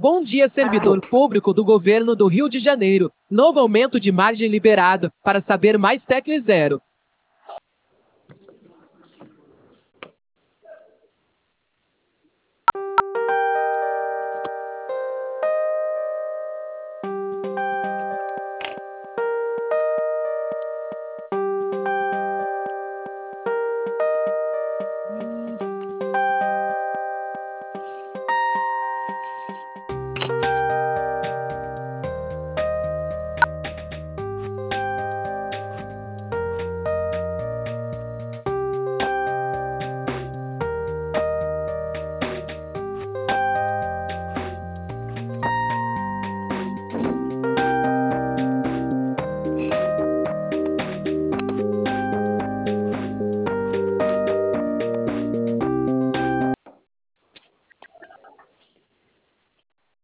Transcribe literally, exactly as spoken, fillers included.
Bom dia, servidor público do governo do Rio de Janeiro. Novo aumento de margem liberado. Para saber mais, tecle zero.